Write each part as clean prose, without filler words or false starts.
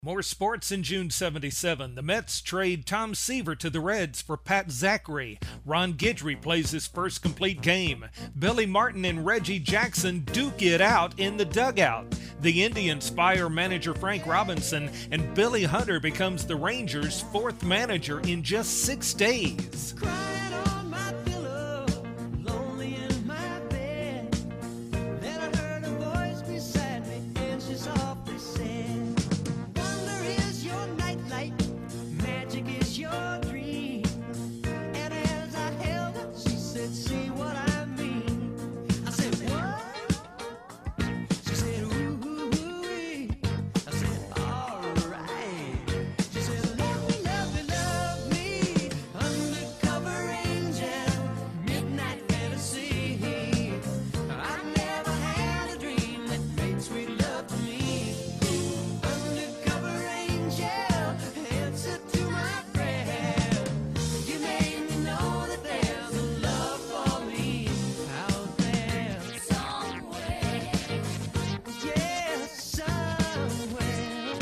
More sports in June '77. The Mets trade Tom Seaver to the Reds for Pat Zachary. Ron Guidry plays his first complete game. Billy Martin and Reggie Jackson duke it out in the dugout. The Indians fire manager Frank Robinson, and Billy Hunter becomes the Rangers' fourth manager in just 6 days. Crying on my pillow, lonely in my bed. Then I heard a voice beside me, and she softly said, "Wonder is your nightlight, magic is your dream." And as I held her, she said, "See what I mean?" I said, "What?" She said, "Ooh-wee." I said, "All right." She said, "Love me, love me, love me, undercover angel, midnight fantasy. I never had a dream that made sweet love to me. Undercover angel, answer to my prayer. You made me know that there's a love for me out there somewhere. Yeah, somewhere.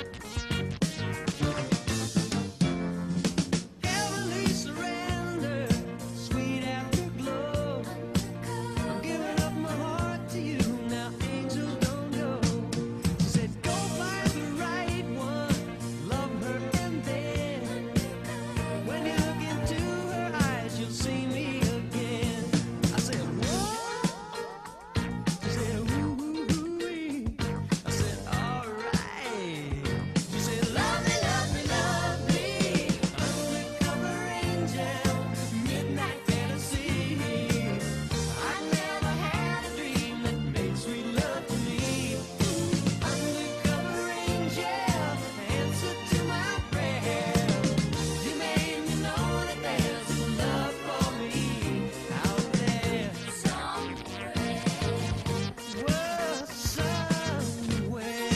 Heavenly surrender, sweet afterglow. I'm giving up my heart to you, now angels don't know." She said, "Go find the right one, love her and then when you look into her eyes, you'll see me again." I said, "What?" She said, "Ooh-wee." I said, "All right." She said, "Love me, love me, love me, undercover angel, midnight fantasy. I never had a dream that made sweet love to me. Undercover angel, answer to my prayer. You made me know that there's a love for me out there somewhere. Well, somewhere.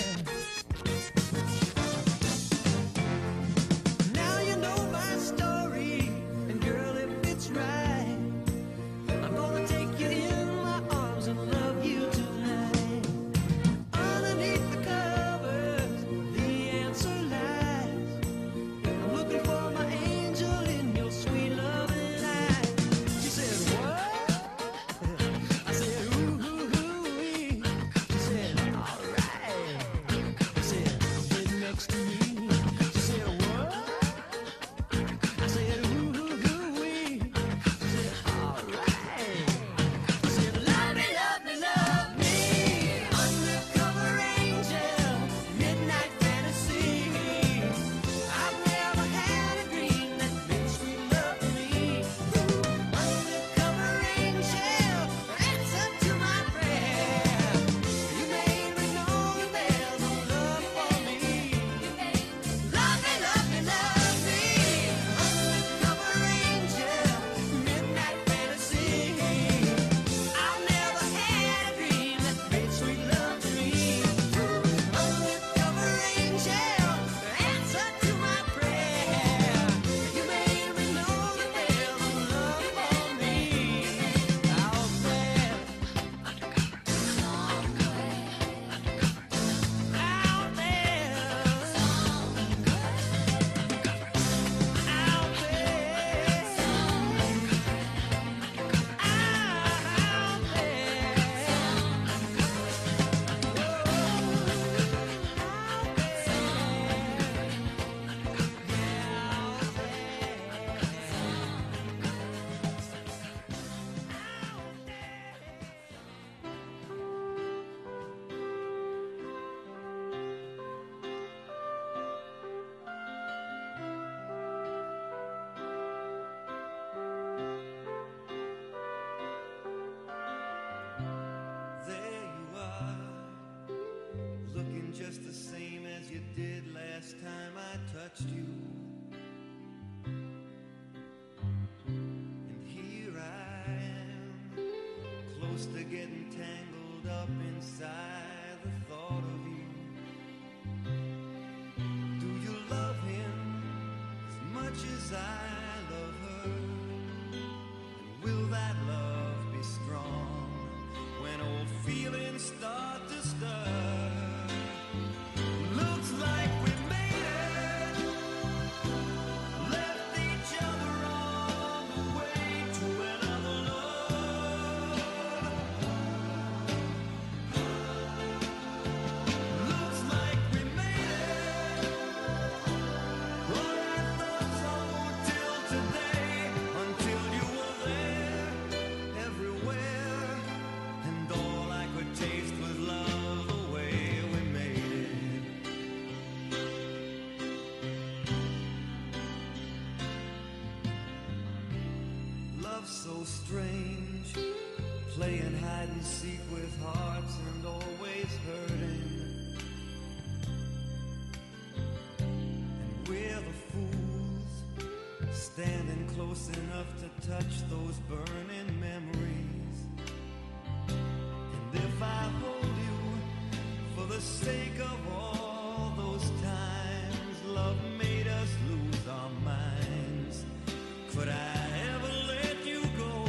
Now you know my story, and girl, if it's right, I'm gonna take you in my arms and love you tonight. Underneath the covers, the answer lies. I'm looking for my angel in your sweet loving eyes." She said, "What?" I said, "Ooh-wee." She said, "All right." I said, "Get next to me." She said, "What?" I said, "Ooh-wee." She said, "All right." I said, "Love me, love me, love me, undercover angel, midnight fantasy. I've never had a dream that made sweet love to me. Undercover angel, answer to my prayer. You made me know that there's a love for me. Love me, love me, love me, undercover angel, midnight fantasy. I've never had a dream that made sweet love to me. Undercover angel, answer to my prayer. You made me know that there's a love for me out there. Out there you are, looking just the same as you did last time I touched you. And here I am, close to getting tangled up inside the thought of you. Do you love him as much as I love her? And will that love be strong when old feelings start to stir? Looks like we love so strange, playing hide and seek with hearts and always hurting. And we're the fools, standing close enough to touch those burning memories. And if I hold you for the sake of all those times love made us lose our minds, could I ever let you go?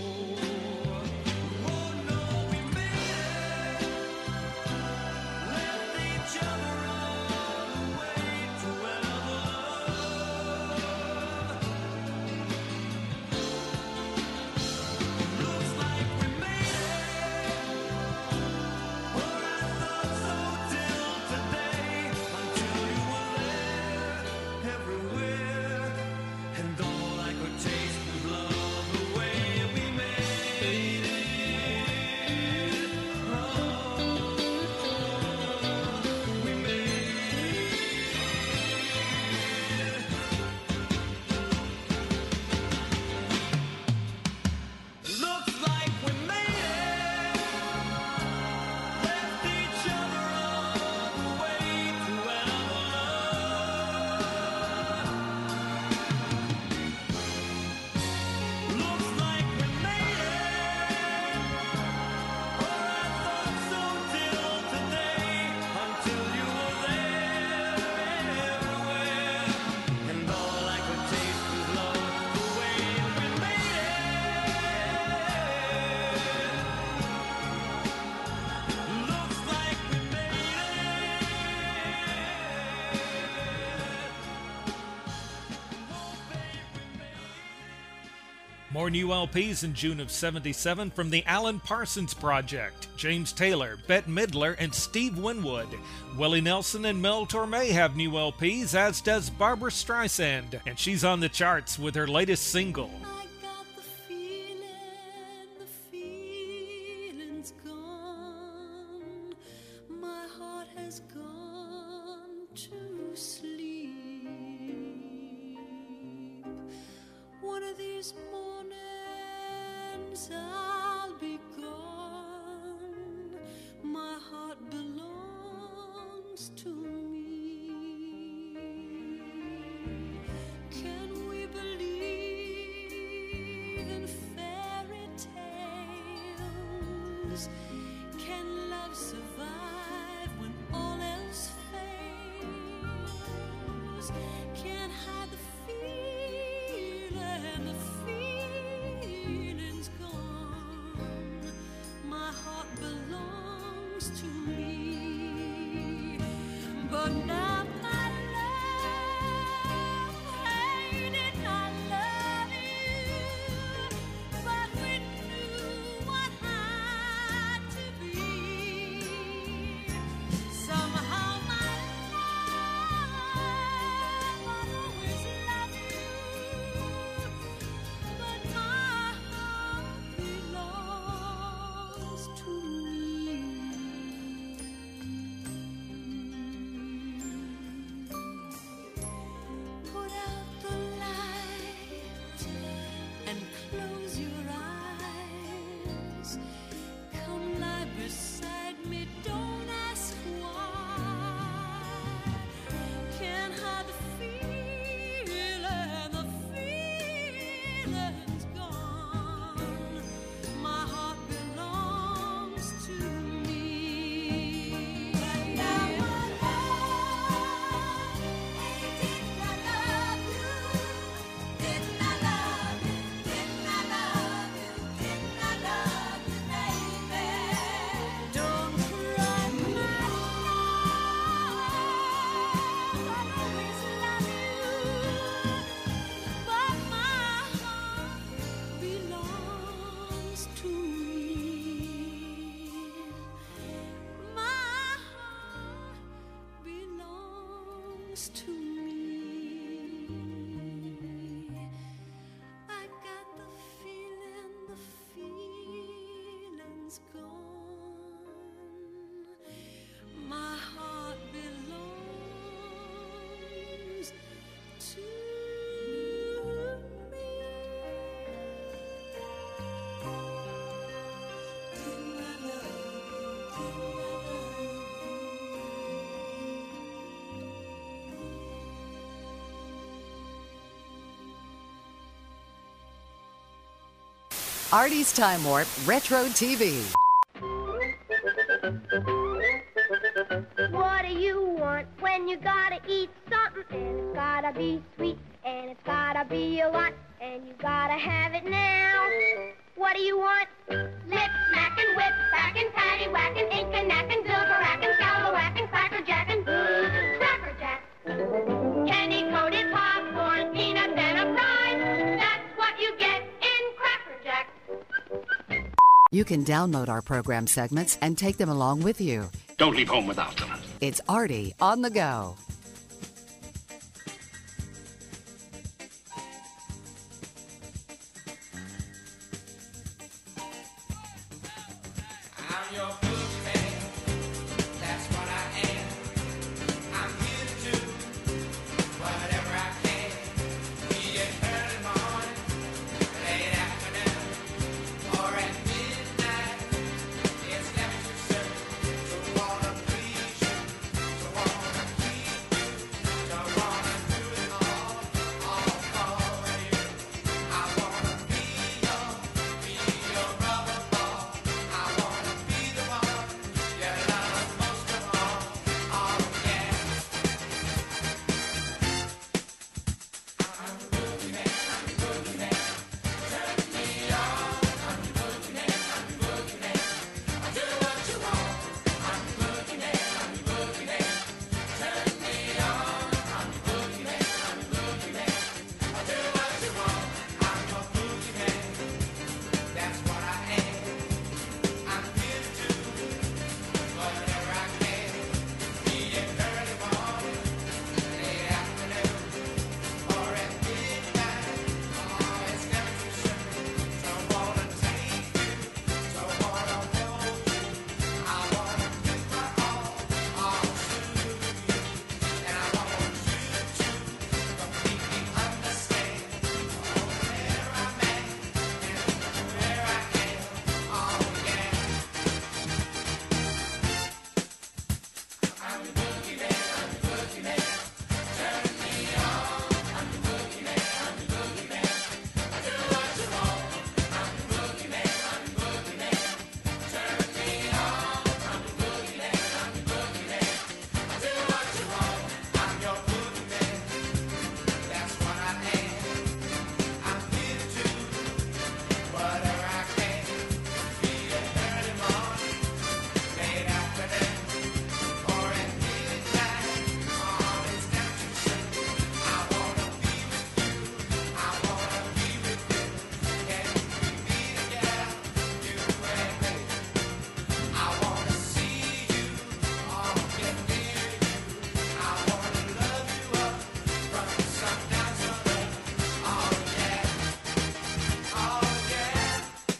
Oh no, we made it, left each other on the way to another love. Looks like we made it, but I thought so till today, until you were there, everywhere, and all I could taste was love the way we made it. Oh, we made it. Looks like we made it, left each other on the way to another love. Looks like we made it, or I thought so till today, until you were there everywhere, and all I could taste was love the way we made it. Looks like we made it. Oh, babe, we made it. More new LPs in June of 77 from the Alan Parsons Project. James Taylor, Bette Midler, and Steve Winwood. Willie Nelson and Mel Torme have new LPs, as does Barbara Streisand, and she's on the charts with her latest single. I got the feeling's gone. My heart has gone to sleep. One of these mornings I'll be gone. My heart belongs to me. Can we believe in fairy tales? Can love survive when all else fails? Can't hide the feeling's gone. My heart belongs to me. But now my love, hey, did not love you, but we knew what had to be. Somehow my love, I'll always love you, but my heart belongs to me. Put out the light and close your eyes. Come lie beside me, don't ask why. Can't hide the feeling's gone. My heart belongs to me. But now my love, didn't I love you? Didn't I love you? Didn't I love you? Didn't I love you, baby? Don't cry, my love, I'll always love you, but my heart belongs to me. My heart belongs to me. I got the feeling's gone. My heart belongs to me. Artie's Time Warp Retro TV. What do you want when you gotta eat something? And it's gotta be sweet, and it's gotta be a lot, and you gotta have it now. What do you want? Lip smacking, whip backing, patty whacking, ink and knacking, dilger racking, scallywhacking, cracker jacking, cracker jack. Candy coated popcorn, peanuts and a fries. That's what you get in Cracker Jack. You can download our program segments and take them along with you. Don't leave home without them. It's Artie on the go. I'm your boogeyman. That's what I am. I'm here to do whatever I can. Be it early morning, late afternoon, or at midnight. It's never too soon to wanna please you, to wanna keep you, to wanna do it all for you. I wanna be your rubber ball. I wanna be the one you love most of all. Oh yeah. I'm the boogeyman. I'm the boogeyman. Turn me on. I'm the boogeyman. I'm the boogeyman. I do what you want. I'm the boogeyman. I'm the boogeyman. Turn me on. I'm the boogeyman. I'm the boogeyman. I do what you want. I'm your boogeyman. That's what I am. I'm here to do whatever I can. Be it early morning, late afternoon, or at midnight. Oh, it's never too soon. Don't wanna take you, don't wanna hold you. I wanna give my all to you, and I want you to completely understand where I'm at and where I am. Oh yeah. I'm the boogeyman, I'm the boogeyman. Turn me on. I'm the boogeyman, I'm the boogeyman. I do what you want. I'm the boogeyman, I'm the boogeyman. Turn me on. I'm the boogeyman, I'm the boogeyman. I do what you want. I'm your boogeyman. That's what I am. I'm here to do whatever I can. Be it early morning, late afternoon, or at midnight. Oh, it's never too soon. I wanna be with you. I wanna be with you. Can we be together, you and me? I wanna see you, oh, get near you. I wanna love you up from sundown to rain. Oh yeah, oh yeah.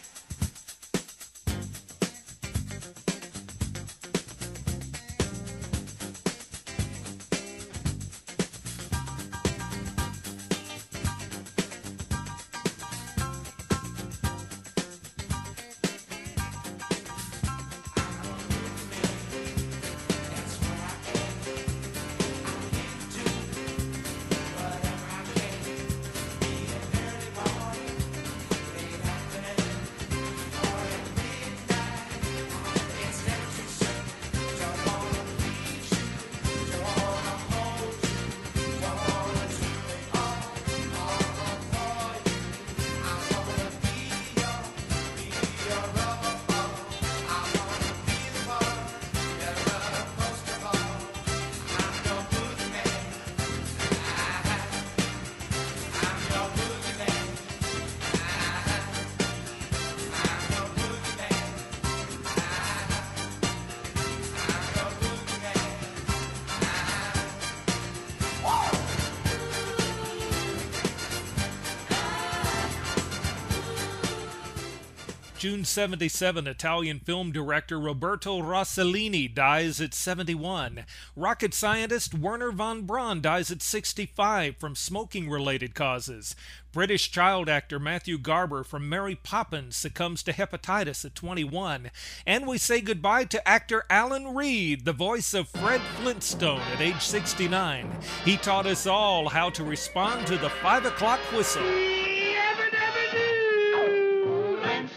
June 77, Italian film director Roberto Rossellini dies at 71. Rocket scientist Werner von Braun dies at 65 from smoking-related causes. British child actor Matthew Garber from Mary Poppins succumbs to hepatitis at 21. And we say goodbye to actor Alan Reed, the voice of Fred Flintstone, at age 69. He taught us all how to respond to the 5 o'clock whistle. Ever, never do. When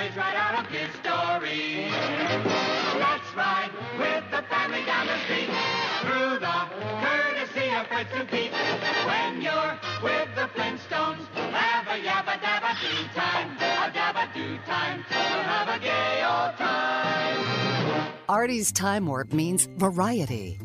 phrase right out of his story. Let's ride with the family down the street through the courtesy of Fred and Pete. When you're with the Flintstones, have a yabba dabba do time, a dabba do time. We'll have a gay old time. Artie's Time Warp means variety.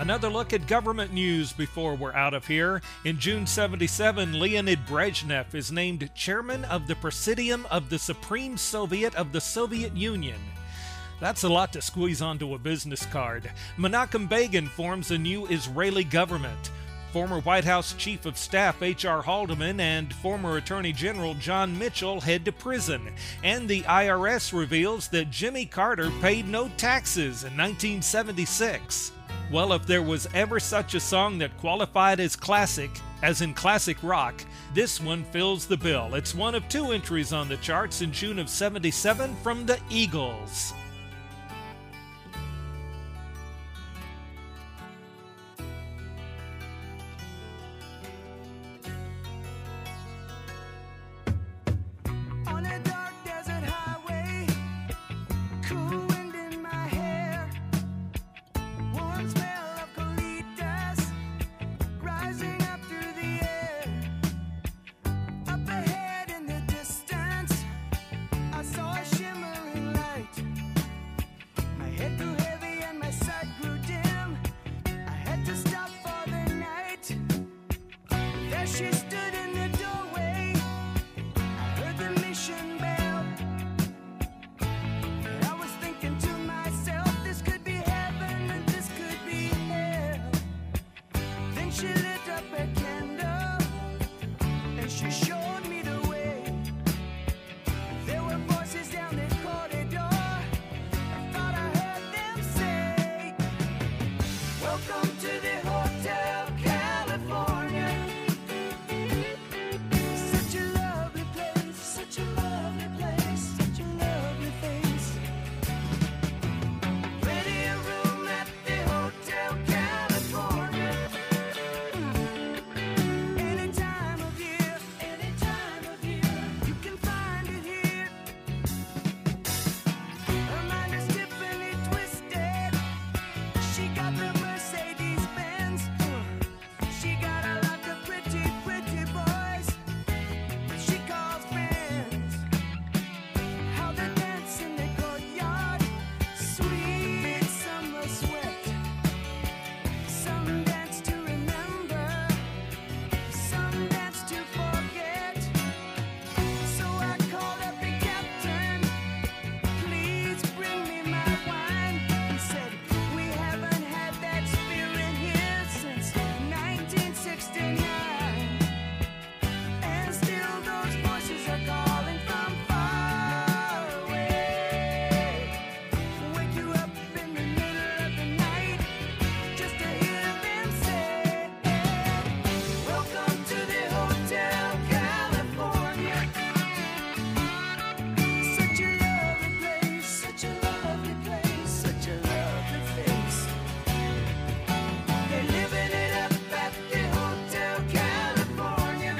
Another look at government news before we're out of here. In June 77, Leonid Brezhnev is named chairman of the Presidium of the Supreme Soviet of the Soviet Union. That's a lot to squeeze onto a business card. Menachem Begin forms a new Israeli government. Former White House Chief of Staff H.R. Haldeman and former Attorney General John Mitchell head to prison. And the IRS reveals that Jimmy Carter paid no taxes in 1976. Well, if there was ever such a song that qualified as classic, as in classic rock, this one fills the bill. It's one of 2 entries on the charts in June of 77 from the Eagles. On a dark desert highway, cool wind in my hair, warm smell of colitas rising up through the air. Up ahead in the distance, I saw a shimmering light. My head grew heavy and my sight grew dim. I had to stop for the night. There she stood in the doorway. Heard the mission bell. And I was thinking to myself, this could be heaven and this could be hell. Then she lit up a candle and she showed me the way. There were voices down the corridor. I thought I heard them say, welcome to the Hotel California. Such a lovely place, such a lovely place, such a lovely face. Plenty of room at the Hotel California. Any time of year, you can find it here. Her mind is Tiffany twisted. She got the Mercedes Benz. She got a lot of pretty, pretty boys that she calls friends. How they dance in the courtyard, sweet summer sweat. Some dance to remember, some dance to forget. So I called up the captain, please bring me my wine. He said, we haven't had that spirit here since 1969. And still those voices are calling from far away. Wake you up in the middle of the night just to hear them say, welcome to the Hotel California. Such a lovely place, such a lovely place, such a lovely face. They're living it up at the Hotel California.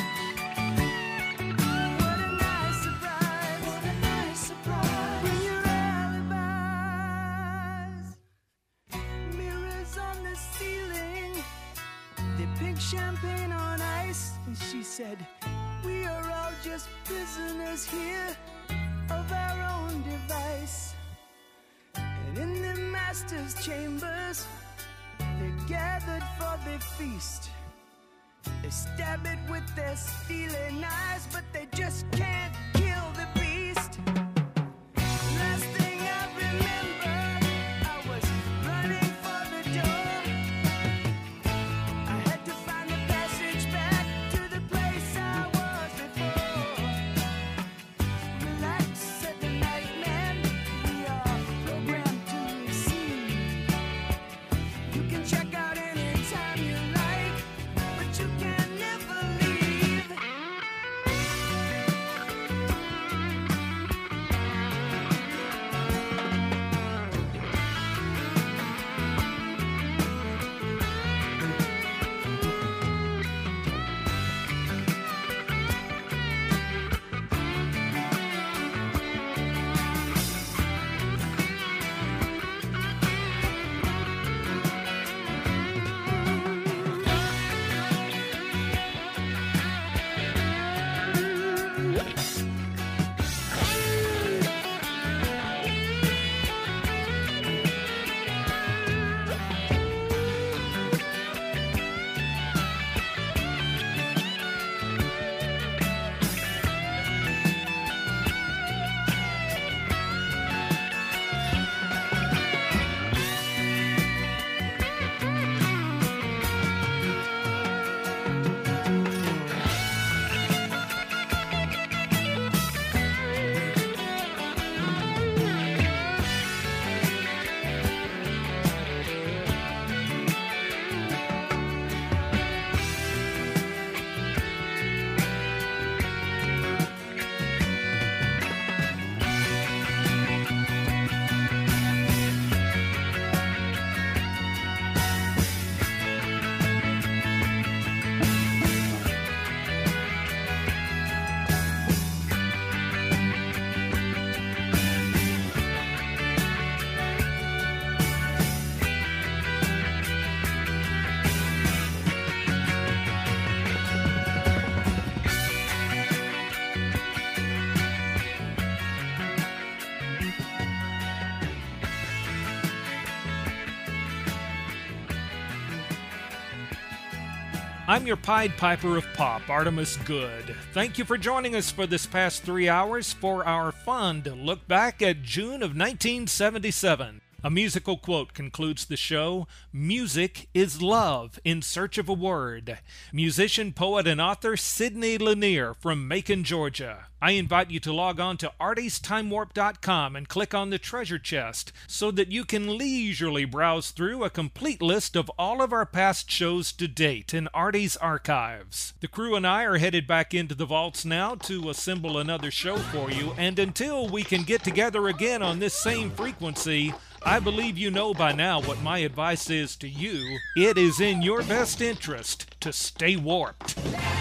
What a nice surprise, what a nice surprise. Bring your alibis. Mirrors on the ceiling, the pink champagne on ice. And she said, we are all just prisoners here of our own device. And in the master's chambers, they're gathered for the feast. They stab it with their steely knives, but they just can't kill the beast. Last thing I remember, I was running for the door. I had to find the passage back to the place I was before. Relax, said the nightman, we are programmed to receive. You can check out anytime you like, but you can never leave. I'm your Pied Piper of Pop, Artemis Good. Thank you for joining us for this past 3 hours for our fun to look back at June of 1977. A musical quote concludes the show: "Music is love in search of a word." Musician, poet, and author Sidney Lanier from Macon, Georgia. I invite you to log on to artiesTimeWarp.com and click on the treasure chest so that you can leisurely browse through a complete list of all of our past shows to date in Artie's archives. The crew and I are headed back into the vaults now to assemble another show for you, and until we can get together again on this same frequency, I believe you know by now what my advice is to you. It is in your best interest to stay warped.